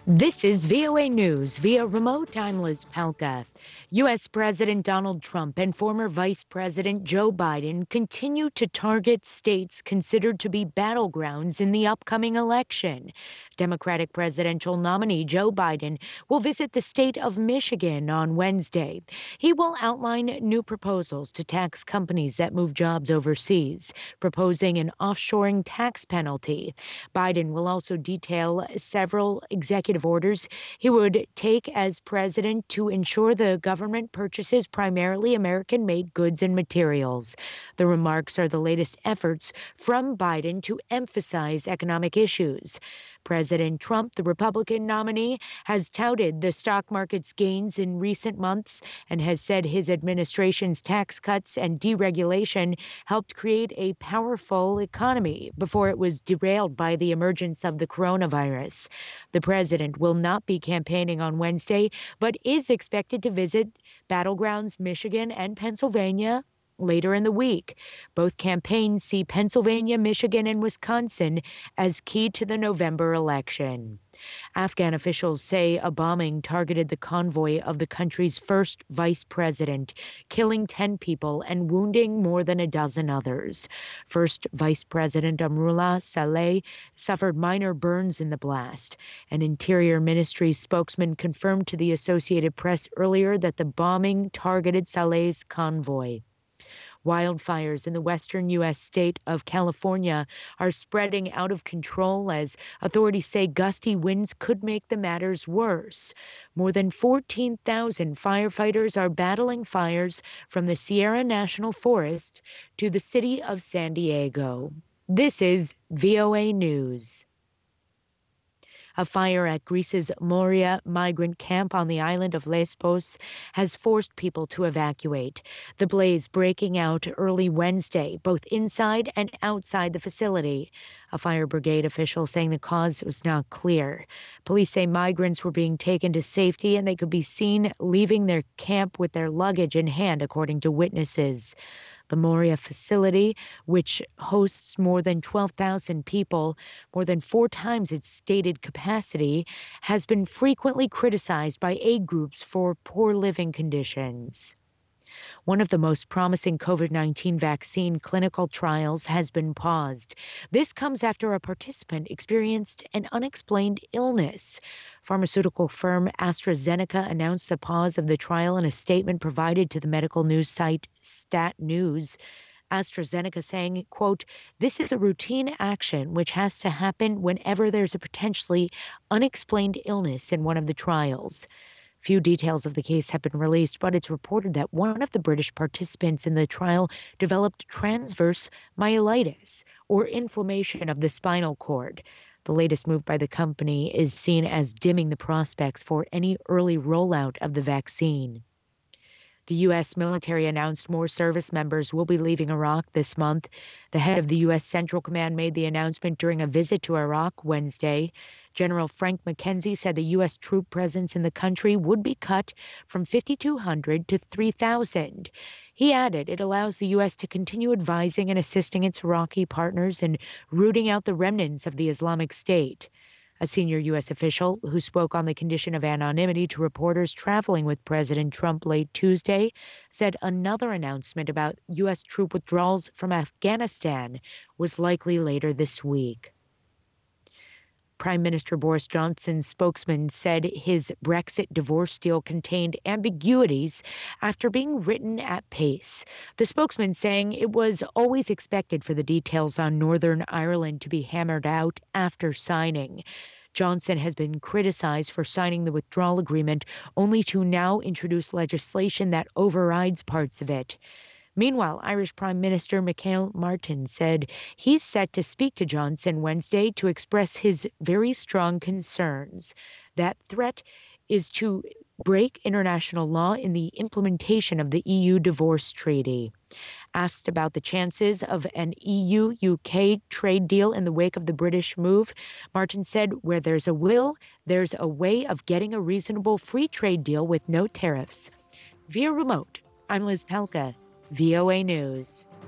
This is VOA News via remote. I'm Liz Palka. U.S. President Donald Trump and former Vice President Joe Biden continue to target states considered to be battlegrounds in the upcoming election. Democratic presidential nominee Joe Biden will visit the state of Michigan on Wednesday. He will outline new proposals to tax companies that move jobs overseas, proposing an offshoring tax penalty. Biden will also detail several executive orders he would take as president to ensure the government purchases primarily American-made goods and materials. The remarks are the latest efforts from Biden to emphasize economic issues. President Trump, the Republican nominee, has touted the stock market's gains in recent months and has said his administration's tax cuts and deregulation helped create a powerful economy before it was derailed by the emergence of the coronavirus. The president will not be campaigning on Wednesday, but is expected to visit battlegrounds Michigan and Pennsylvania later in the week. Both campaigns see Pennsylvania, Michigan, and Wisconsin as key to the November election. Afghan officials say a bombing targeted the convoy of the country's first vice president, killing 10 people and wounding more than a dozen others. First Vice President Amrullah Saleh suffered minor burns in the blast. An Interior Ministry spokesman confirmed to the Associated Press earlier that the bombing targeted Saleh's convoy. Wildfires in the western U.S. state of California are spreading out of control as authorities say gusty winds could make the matters worse. More than 14,000 firefighters are battling fires from the Sierra National Forest to the city of San Diego. This is VOA News. A fire at Greece's Moria migrant camp on the island of Lesbos has forced people to evacuate. The blaze breaking out early Wednesday, both inside and outside the facility. A fire brigade official saying the cause was not clear. Police say migrants were being taken to safety and they could be seen leaving their camp with their luggage in hand, according to witnesses. The Moria facility, which hosts more than 12,000 people, more than 4 times its stated capacity, has been frequently criticized by aid groups for poor living conditions. One of the most promising COVID-19 vaccine clinical trials has been paused. This comes after a participant experienced an unexplained illness. Pharmaceutical firm AstraZeneca announced a pause of the trial in a statement provided to the medical news site Stat News. AstraZeneca saying, quote, "This is a routine action which has to happen whenever there's a potentially unexplained illness in one of the trials." Few details of the case have been released, but it's reported that one of the British participants in the trial developed transverse myelitis, or inflammation of the spinal cord. The latest move by the company is seen as dimming the prospects for any early rollout of the vaccine. The U.S. military announced more service members will be leaving Iraq this month. The head of the U.S. Central Command made the announcement during a visit to Iraq Wednesday. General Frank McKenzie said the U.S. troop presence in the country would be cut from 5,200 to 3,000. He added it allows the U.S. to continue advising and assisting its Iraqi partners in rooting out the remnants of the Islamic State. A senior U.S. official who spoke on the condition of anonymity to reporters traveling with President Trump late Tuesday said another announcement about U.S. troop withdrawals from Afghanistan was likely later this week. Prime Minister Boris Johnson's spokesman said his Brexit divorce deal contained ambiguities after being written at pace. The spokesman saying it was always expected for the details on Northern Ireland to be hammered out after signing. Johnson has been criticized for signing the withdrawal agreement only to now introduce legislation that overrides parts of it. Meanwhile, Irish Prime Minister Michael Martin said he's set to speak to Johnson Wednesday to express his very strong concerns. That threat is to break international law in the implementation of the EU divorce treaty. Asked about the chances of an EU-UK trade deal in the wake of the British move, Martin said, "Where there's a will, there's a way of getting a reasonable free trade deal with no tariffs." Via remote, I'm Liz Palka, VOA News.